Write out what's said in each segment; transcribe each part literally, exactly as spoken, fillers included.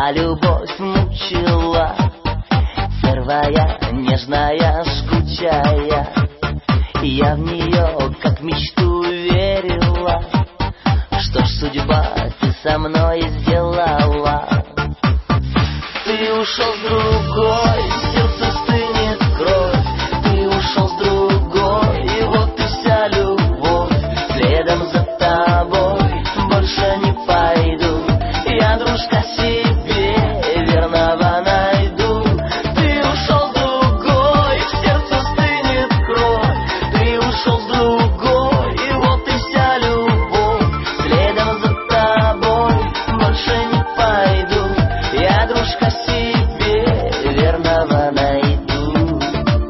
а любовь мучила. Первая, нежная, жгучая, я в нее как мечту верила. Что ж, судьба, ты со мной сделала. Ты ушел с другой, сердце стынет кровь. Ты ушел с другой, и вот и вся любовь. Следом за тобой больше не пойду. Я, дружка, себе верного найду. Ты ушел с другой, в сердце стынет кровь. Ты ушел с другой, и вот и вся любовь. Следом за тобой больше не пойду. Я, дружка, себе верного найду.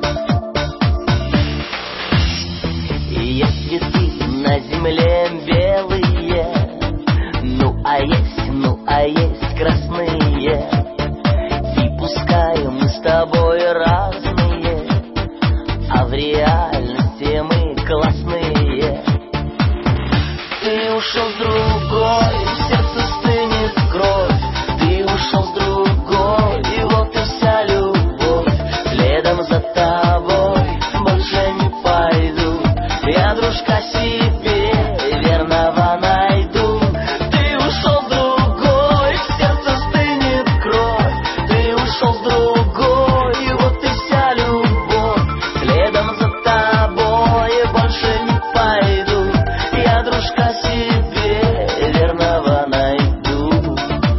И есть цветы на земле белые, ну а есть, ну а есть красные. И пускай мы с тобой разные, а в реальности мы классные. Ты ушел с другой, в сердце стынет кровь. Ты ушел с другой, и вот и вся любовь. Следом за тобой больше не пойду. Я, дружка, себе верного найду. Ты ушел с другой, в сердце стынет кровь. Ты ушел с другой, и вот и вся любовь. Следом за тобой больше не пойду. Я, дружка, себе верного найду.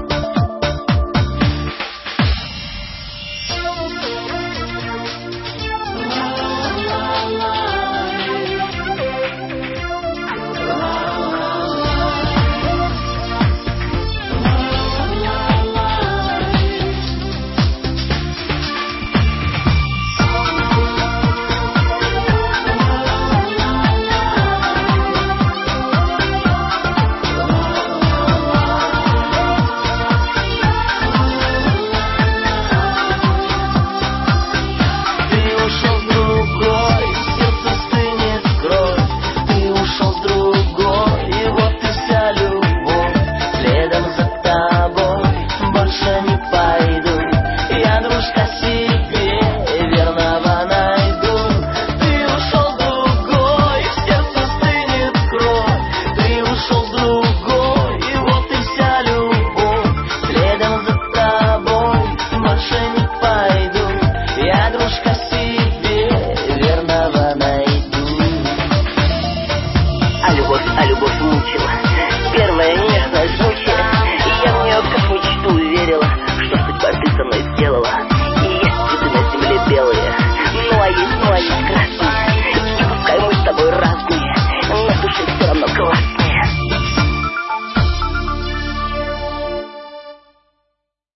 Ты ушел с другой, в сердце стынет кровь. Ты ушел с другой, и вот и вся любовь. Следом за тобой больше не пойду. Я, дружка, себе верного найду. Ты ушел с другой, в сердце стынет кровь. Ты ушел с другой, и вот и вся любовь. Следом за тобой больше не пойду. Я, дружка, себе верного найду. А любовь, а любовь мучила. Первая нежная, жгучая, и я в нее как мечту верила. Что судьба ты со мной сделала. И есть цветы на земле белые, ну а есть, ну а есть красные.